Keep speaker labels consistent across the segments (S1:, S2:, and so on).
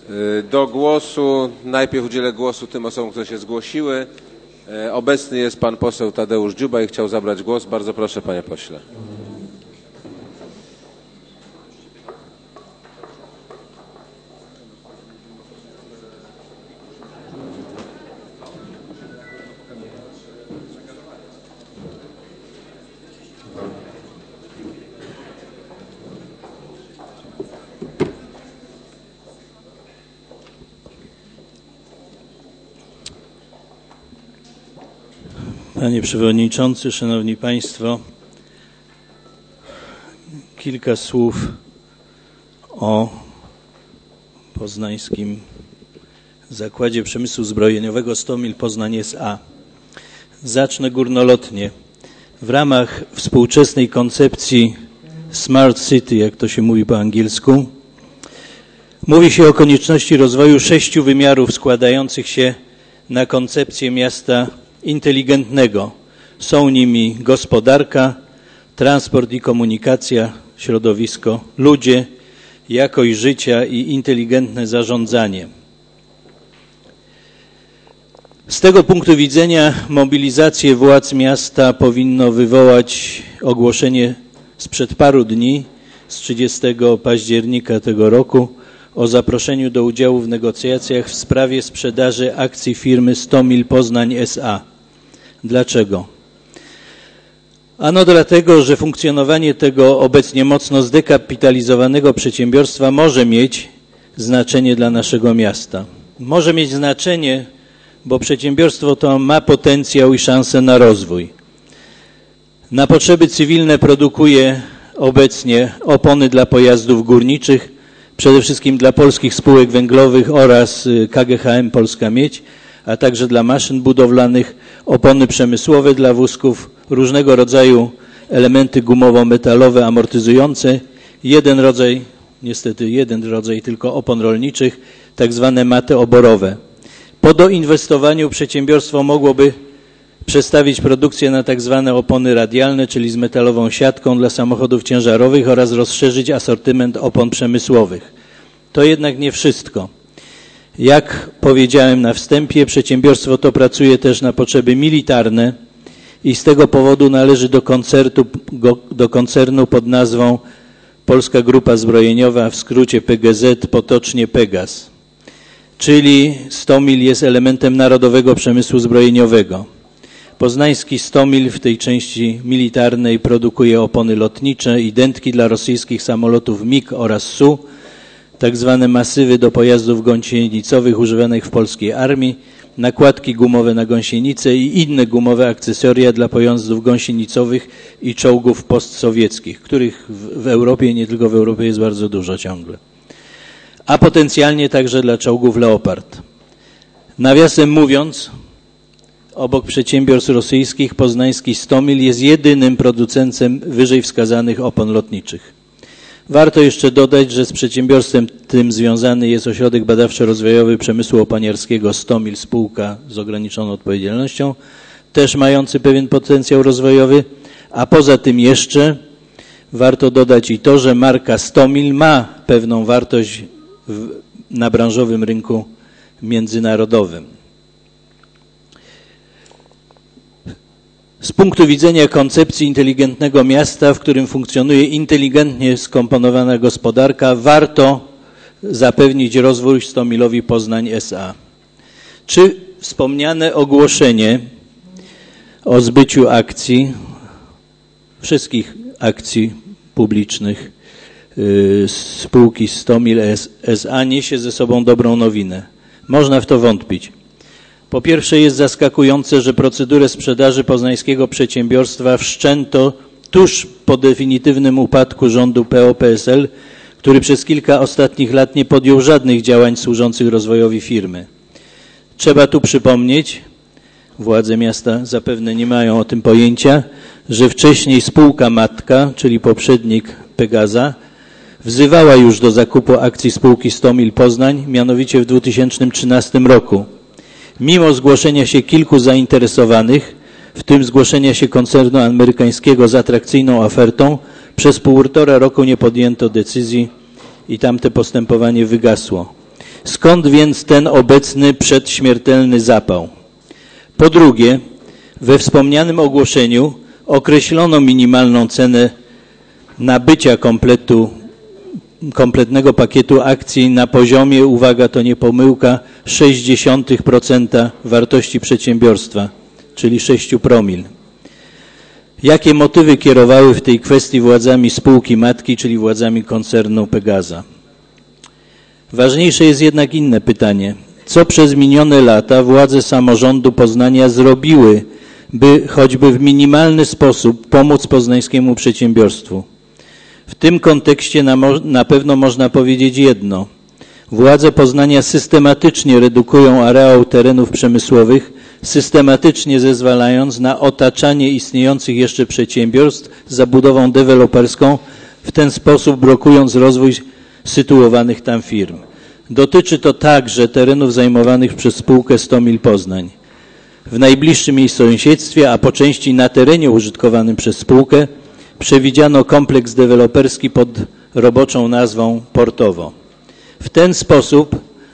S1: Do głosu najpierw udzielę głosu tym osobom, które się zgłosiły. Obecny jest pan poseł Tadeusz Dziuba i chciał zabrać głos. Bardzo proszę, panie pośle.
S2: Panie Przewodniczący, Szanowni Państwo, kilka słów o Poznańskim Zakładzie Przemysłu Zbrojeniowego Stomil Poznań S.A. Zacznę górnolotnie. W ramach współczesnej koncepcji Smart City, jak to się mówi po angielsku, mówi się o konieczności rozwoju 6 wymiarów składających się na koncepcję miasta inteligentnego. Są nimi gospodarka, transport i komunikacja, środowisko, ludzie, jakość życia i inteligentne zarządzanie. Z tego punktu widzenia mobilizację władz miasta powinno wywołać ogłoszenie sprzed paru dni, z 30 października tego roku, o zaproszeniu do udziału w negocjacjach w sprawie sprzedaży akcji firmy Stomil Poznań S.A. Dlaczego? Ano dlatego, że funkcjonowanie tego obecnie mocno zdekapitalizowanego przedsiębiorstwa może mieć znaczenie dla naszego miasta. Może mieć znaczenie, bo przedsiębiorstwo to ma potencjał i szansę na rozwój. Na potrzeby cywilne produkuje obecnie opony dla pojazdów górniczych, przede wszystkim dla polskich spółek węglowych oraz KGHM Polska Miedź, a także dla maszyn budowlanych, opony przemysłowe dla wózków, różnego rodzaju elementy gumowo-metalowe amortyzujące, niestety jeden rodzaj tylko opon rolniczych, tak zwane maty oborowe. Po doinwestowaniu przedsiębiorstwo mogłoby przestawić produkcję na tak zwane opony radialne, czyli z metalową siatką dla samochodów ciężarowych oraz rozszerzyć asortyment opon przemysłowych. To jednak nie wszystko. Jak powiedziałem na wstępie, przedsiębiorstwo to pracuje też na potrzeby militarne i z tego powodu należy do koncernu pod nazwą Polska Grupa Zbrojeniowa, w skrócie PGZ, potocznie Pegas. Czyli Stomil jest elementem narodowego przemysłu zbrojeniowego. Poznański Stomil w tej części militarnej produkuje opony lotnicze i dętki dla rosyjskich samolotów MiG oraz Su, tak zwane masywy do pojazdów gąsienicowych używanych w polskiej armii, nakładki gumowe na gąsienice i inne gumowe akcesoria dla pojazdów gąsienicowych i czołgów postsowieckich, których w Europie, nie tylko w Europie, jest bardzo dużo ciągle. A potencjalnie także dla czołgów Leopard. Nawiasem mówiąc, obok przedsiębiorstw rosyjskich poznański Stomil jest jedynym producentem wyżej wskazanych opon lotniczych. Warto jeszcze dodać, że z przedsiębiorstwem tym związany jest Ośrodek Badawczo-Rozwojowy Przemysłu Oponiarskiego Stomil, spółka z ograniczoną odpowiedzialnością, też mający pewien potencjał rozwojowy, a poza tym jeszcze warto dodać i to, że marka Stomil ma pewną wartość na branżowym rynku międzynarodowym. Z punktu widzenia koncepcji inteligentnego miasta, w którym funkcjonuje inteligentnie skomponowana gospodarka, warto zapewnić rozwój Stomilowi Poznań S.A. Czy wspomniane ogłoszenie o zbyciu akcji, wszystkich akcji publicznych spółki Stomil S.A. niesie ze sobą dobrą nowinę? Można w to wątpić. Po pierwsze, jest zaskakujące, że procedurę sprzedaży poznańskiego przedsiębiorstwa wszczęto tuż po definitywnym upadku rządu PO-PSL, który przez kilka ostatnich lat nie podjął żadnych działań służących rozwojowi firmy. Trzeba tu przypomnieć, władze miasta zapewne nie mają o tym pojęcia, że wcześniej spółka matka, czyli poprzednik Pegaza, wzywała już do zakupu akcji spółki Stomil Poznań, mianowicie w 2013 roku. Mimo zgłoszenia się kilku zainteresowanych, w tym zgłoszenia się koncernu amerykańskiego z atrakcyjną ofertą, przez 1,5 roku nie podjęto decyzji i tamte postępowanie wygasło. Skąd więc ten obecny przedśmiertelny zapał? Po drugie, we wspomnianym ogłoszeniu określono minimalną cenę nabycia kompletnego pakietu akcji na poziomie, uwaga, to nie pomyłka, 0,6% wartości przedsiębiorstwa, czyli 6 promil. Jakie motywy kierowały w tej kwestii władzami spółki matki, czyli władzami koncernu Pegaza? Ważniejsze jest jednak inne pytanie. Co przez minione lata władze samorządu Poznania zrobiły, by choćby w minimalny sposób pomóc poznańskiemu przedsiębiorstwu? W tym kontekście na pewno można powiedzieć jedno. Władze Poznania systematycznie redukują areał terenów przemysłowych, systematycznie zezwalając na otaczanie istniejących jeszcze przedsiębiorstw zabudową deweloperską, w ten sposób blokując rozwój sytuowanych tam firm. Dotyczy to także terenów zajmowanych przez spółkę Stomil Poznań. W najbliższym jej sąsiedztwie, a po części na terenie użytkowanym przez spółkę, przewidziano kompleks deweloperski pod roboczą nazwą Portowo. W ten sposób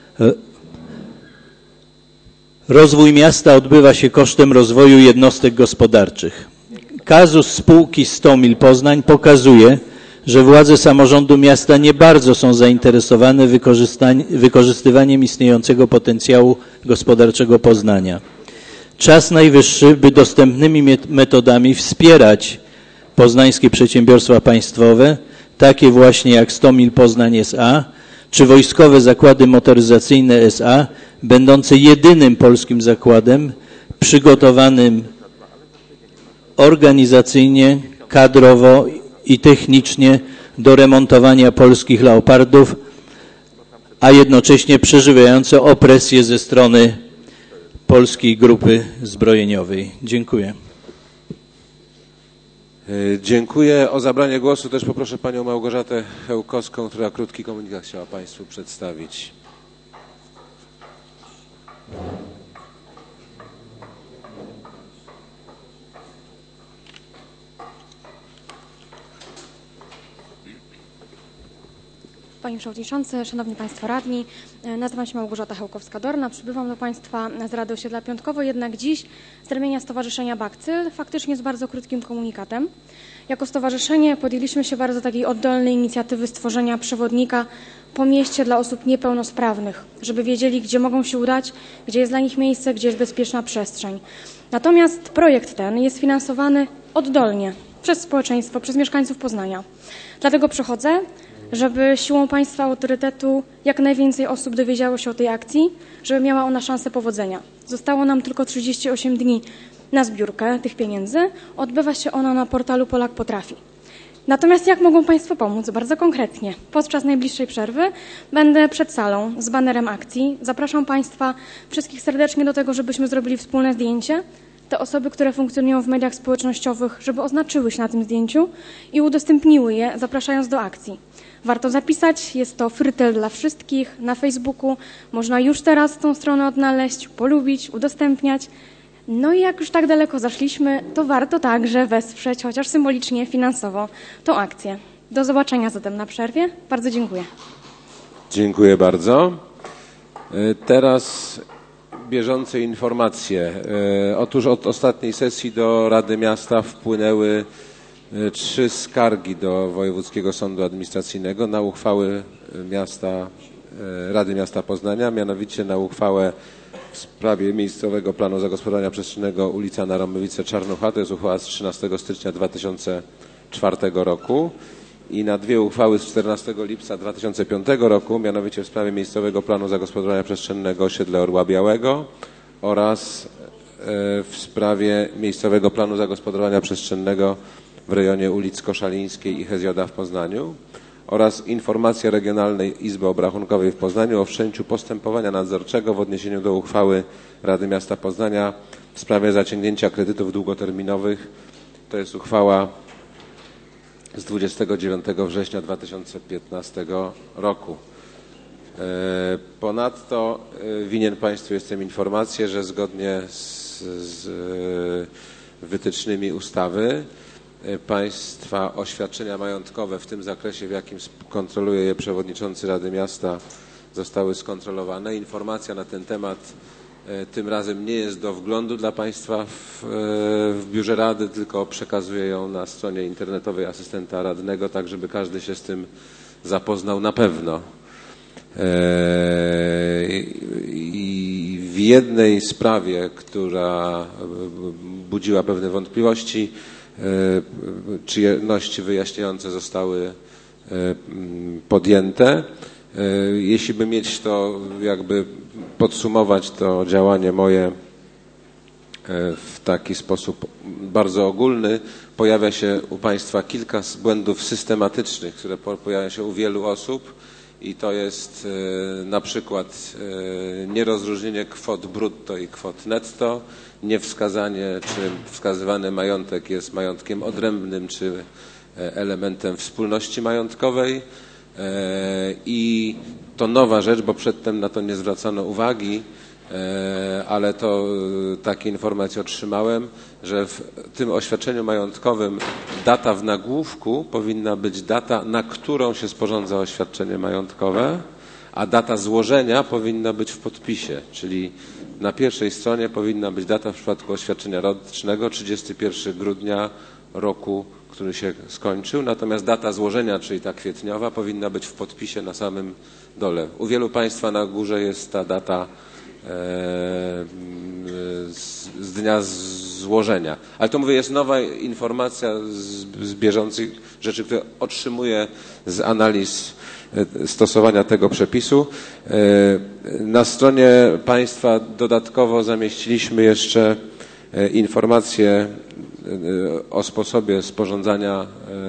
S2: rozwój miasta odbywa się kosztem rozwoju jednostek gospodarczych. Kazus spółki Stomil Poznań pokazuje, że władze samorządu miasta nie bardzo są zainteresowane wykorzystywaniem istniejącego potencjału gospodarczego Poznania. Czas najwyższy, by dostępnymi metodami wspierać poznańskie przedsiębiorstwa państwowe, takie właśnie jak Stomil Poznań S.A., czy Wojskowe Zakłady Motoryzacyjne S.A., będące jedynym polskim zakładem przygotowanym organizacyjnie, kadrowo i technicznie do remontowania polskich Leopardów, a jednocześnie przeżywające opresję ze strony polskiej grupy zbrojeniowej. Dziękuję.
S1: Dziękuję. O zabranie głosu też poproszę panią Małgorzatę Chełkowską, która krótki komunikat chciała państwu przedstawić.
S3: Panie Przewodniczący, Szanowni Państwo Radni, nazywam się Małgorzata Chełkowska-Dorna, przybywam do Państwa z Rady Osiedla Piątkowo, jednak dziś z ramienia Stowarzyszenia Bakcyl, faktycznie z bardzo krótkim komunikatem. Jako stowarzyszenie podjęliśmy się bardzo takiej oddolnej inicjatywy stworzenia przewodnika po mieście dla osób niepełnosprawnych, żeby wiedzieli, gdzie mogą się udać, gdzie jest dla nich miejsce, gdzie jest bezpieczna przestrzeń. Natomiast projekt ten jest finansowany oddolnie przez społeczeństwo, przez mieszkańców Poznania. Dlatego przychodzę, żeby siłą Państwa autorytetu jak najwięcej osób dowiedziało się o tej akcji, żeby miała ona szansę powodzenia. Zostało nam tylko 38 dni na zbiórkę tych pieniędzy. Odbywa się ona na portalu Polak Potrafi. Natomiast jak mogą Państwo pomóc? Bardzo konkretnie. Podczas najbliższej przerwy będę przed salą z banerem akcji. Zapraszam Państwa wszystkich serdecznie do tego, żebyśmy zrobili wspólne zdjęcie. Te osoby, które funkcjonują w mediach społecznościowych, żeby oznaczyły się na tym zdjęciu i udostępniły je, zapraszając do akcji. Warto zapisać, jest to frytel dla wszystkich na Facebooku. Można już teraz tą stronę odnaleźć, polubić, udostępniać. No i jak już tak daleko zaszliśmy, to warto także wesprzeć, chociaż symbolicznie, finansowo, tą akcję. Do zobaczenia zatem na przerwie. Bardzo dziękuję.
S1: Dziękuję bardzo. Teraz bieżące informacje. Otóż od ostatniej sesji do Rady Miasta wpłynęły 3 skargi do Wojewódzkiego Sądu Administracyjnego na uchwały Rady Miasta Poznania, mianowicie na uchwałę w sprawie miejscowego planu zagospodarowania przestrzennego ulica Naromowice-Czarnucha, to jest uchwała z 13 stycznia 2004 roku i na 2 uchwały z 14 lipca 2005 roku, mianowicie w sprawie miejscowego planu zagospodarowania przestrzennego osiedla Orła Białego oraz w sprawie miejscowego planu zagospodarowania przestrzennego w rejonie ulic Koszalińskiej i Hezjoda w Poznaniu oraz informacja Regionalnej Izby Obrachunkowej w Poznaniu o wszczęciu postępowania nadzorczego w odniesieniu do uchwały Rady Miasta Poznania w sprawie zaciągnięcia kredytów długoterminowych. To jest uchwała z 29 września 2015 roku. Ponadto winien Państwu jestem informację, że zgodnie z wytycznymi ustawy Państwa oświadczenia majątkowe w tym zakresie, w jakim kontroluje je przewodniczący Rady Miasta, zostały skontrolowane. Informacja na ten temat tym razem nie jest do wglądu dla Państwa w Biurze Rady, tylko przekazuję ją na stronie internetowej asystenta radnego, tak żeby każdy się z tym zapoznał na pewno. I w jednej sprawie, która budziła pewne wątpliwości, czynności wyjaśniające zostały podjęte. Jeśli by mieć to, jakby podsumować to działanie moje w taki sposób bardzo ogólny, pojawia się u Państwa kilka błędów systematycznych, które pojawiają się u wielu osób i to jest na przykład nierozróżnienie kwot brutto i kwot netto, niewskazanie, czy wskazywany majątek jest majątkiem odrębnym, czy elementem wspólności majątkowej. I to nowa rzecz, bo przedtem na to nie zwracano uwagi, ale to takie informacje otrzymałem, że w tym oświadczeniu majątkowym data w nagłówku powinna być data, na którą się sporządza oświadczenie majątkowe, a data złożenia powinna być w podpisie, czyli na pierwszej stronie powinna być data w przypadku oświadczenia rocznego 31 grudnia roku, który się skończył, natomiast data złożenia, czyli ta kwietniowa, powinna być w podpisie na samym dole. U wielu Państwa na górze jest ta data z dnia złożenia. Ale to mówię, jest nowa informacja z bieżących rzeczy, które otrzymuję z analiz stosowania tego przepisu. Na stronie Państwa dodatkowo zamieściliśmy jeszcze informacje o sposobie sporządzania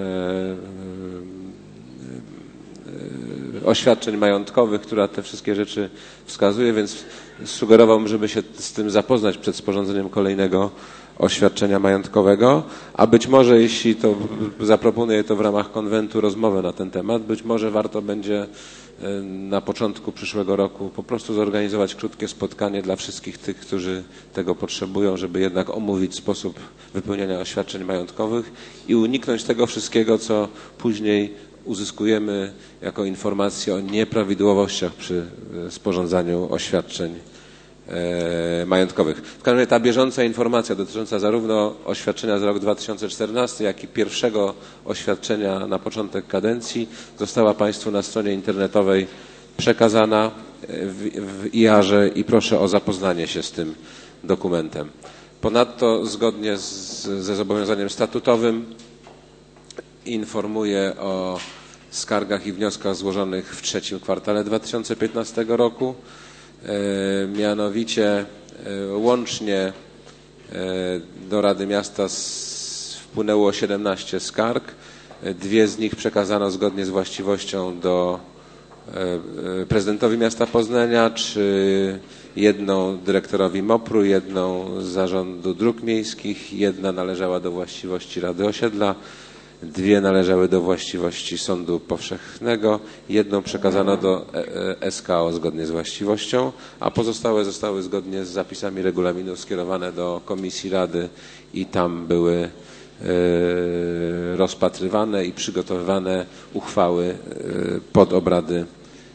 S1: oświadczeń majątkowych, która te wszystkie rzeczy wskazuje, więc sugerowałbym, żeby się z tym zapoznać przed sporządzeniem kolejnego oświadczenia majątkowego, a być może, jeśli to zaproponuję to w ramach konwentu rozmowę na ten temat, być może warto będzie na początku przyszłego roku po prostu zorganizować krótkie spotkanie dla wszystkich tych, którzy tego potrzebują, żeby jednak omówić sposób wypełniania oświadczeń majątkowych i uniknąć tego wszystkiego, co później uzyskujemy jako informacje o nieprawidłowościach przy sporządzaniu oświadczeń majątkowych. W każdym razie ta bieżąca informacja dotycząca zarówno oświadczenia za rok 2014, jak i pierwszego oświadczenia na początek kadencji została Państwu na stronie internetowej przekazana w IAR-ze i proszę o zapoznanie się z tym dokumentem. Ponadto zgodnie ze zobowiązaniem statutowym informuję o skargach i wnioskach złożonych w trzecim kwartale 2015 roku. Mianowicie łącznie do Rady Miasta wpłynęło 17 skarg. 2 z nich przekazano zgodnie z właściwością do prezydentowi miasta Poznania, czy 1 dyrektorowi MOPR-u, 1 Zarządu Dróg Miejskich, 1 należała do właściwości Rady Osiedla, 2 należały do właściwości Sądu Powszechnego, 1 przekazano do SKO zgodnie z właściwością, a pozostałe zostały zgodnie z zapisami regulaminu skierowane do Komisji Rady i tam były rozpatrywane i przygotowywane uchwały pod obrady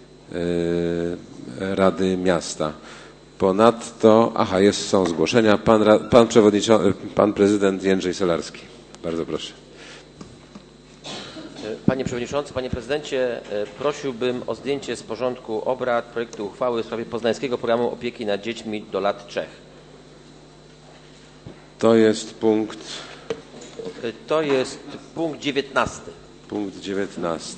S1: Rady Miasta. Ponadto, są zgłoszenia. Pan prezydent Jędrzej Solarski. Bardzo proszę.
S4: Panie Przewodniczący, Panie Prezydencie, prosiłbym o zdjęcie z porządku obrad projektu uchwały w sprawie Poznańskiego Programu Opieki nad Dziećmi do lat 3.
S1: To jest punkt...
S4: To jest punkt 19.
S1: Punkt 19.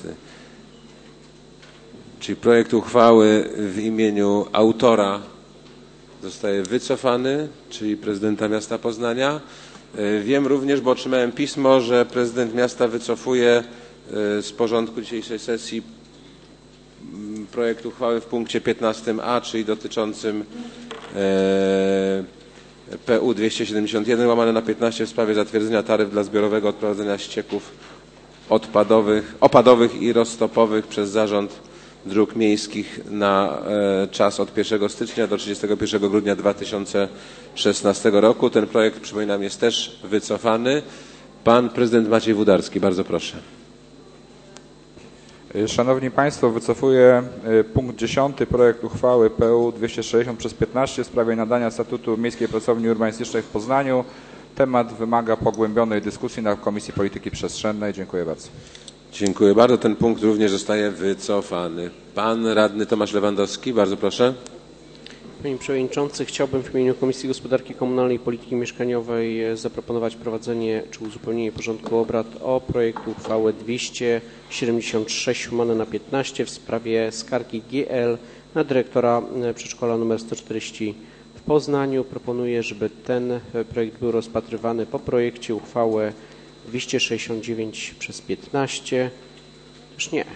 S1: Czyli projekt uchwały w imieniu autora zostaje wycofany, czyli prezydenta miasta Poznania. Wiem również, bo otrzymałem pismo, że prezydent miasta wycofuje z porządku dzisiejszej sesji projekt uchwały w punkcie 15a, czyli dotyczącym PU 271/15 w sprawie zatwierdzenia taryf dla zbiorowego odprowadzenia ścieków opadowych i roztopowych przez Zarząd Dróg Miejskich na czas od 1 stycznia do 31 grudnia 2016 roku. Ten projekt, przypominam, jest też wycofany. Pan prezydent Maciej Wódarski, bardzo proszę.
S5: Szanowni Państwo, wycofuję punkt 10 projekt uchwały PU 260/15 w sprawie nadania statutu Miejskiej Pracowni Urbanistycznej w Poznaniu. Temat wymaga pogłębionej dyskusji na Komisji Polityki Przestrzennej. Dziękuję bardzo.
S1: Dziękuję bardzo. Ten punkt również zostaje wycofany. Pan radny Tomasz Lewandowski, bardzo proszę.
S6: Panie Przewodniczący, chciałbym w imieniu Komisji Gospodarki Komunalnej i Polityki Mieszkaniowej zaproponować wprowadzenie czy uzupełnienie porządku obrad o projekt uchwały 276/15 w sprawie skargi GL na dyrektora przedszkola nr 140 w Poznaniu. Proponuję, żeby ten projekt był rozpatrywany po projekcie uchwały 269/15. Też nie,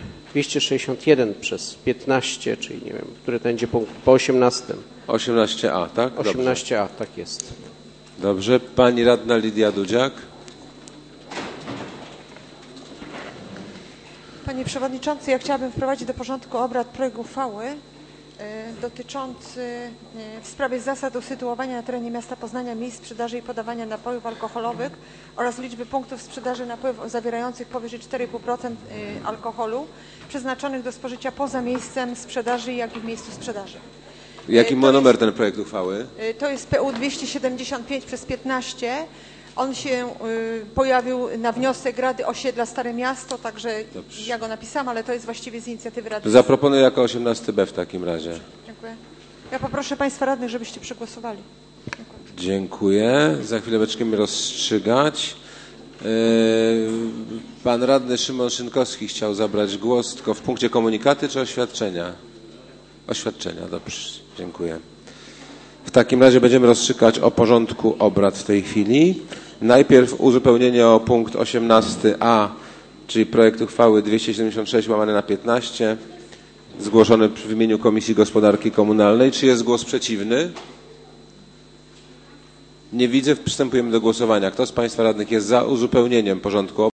S6: 261/15, czyli nie wiem, który to będzie punkt, po 18.
S1: 18a, tak?
S6: 18a, tak jest.
S1: Dobrze. Pani radna Lidia Dudziak.
S7: Panie Przewodniczący, ja chciałabym wprowadzić do porządku obrad projekt uchwały dotyczący w sprawie zasad usytuowania na terenie miasta Poznania miejsc sprzedaży i podawania napojów alkoholowych oraz liczby punktów sprzedaży napojów zawierających powyżej 4,5% alkoholu przeznaczonych do spożycia poza miejscem sprzedaży, jak i w miejscu sprzedaży.
S1: Jaki ma numer ten projekt uchwały?
S7: To jest PU 275/15. On się pojawił na wniosek Rady Osiedla Stare Miasto, także dobrze. Ja go napisałam, ale to jest właściwie z inicjatywy Rady.
S1: Zaproponuję jako 18b w takim razie.
S7: Dziękuję. Ja poproszę Państwa radnych, żebyście przegłosowali.
S1: Dziękuję. Za chwilę będziemy rozstrzygać. Pan radny Szymon Szynkowski chciał zabrać głos, tylko w punkcie komunikaty czy oświadczenia? Oświadczenia, dobrze. Dziękuję. W takim razie będziemy rozstrzygać o porządku obrad w tej chwili. Najpierw uzupełnienie o punkt 18a, czyli projekt uchwały 276/15, zgłoszony w imieniu Komisji Gospodarki Komunalnej. Czy jest głos przeciwny? Nie widzę. Przystępujemy do głosowania. Kto z Państwa radnych jest za uzupełnieniem porządku obrad?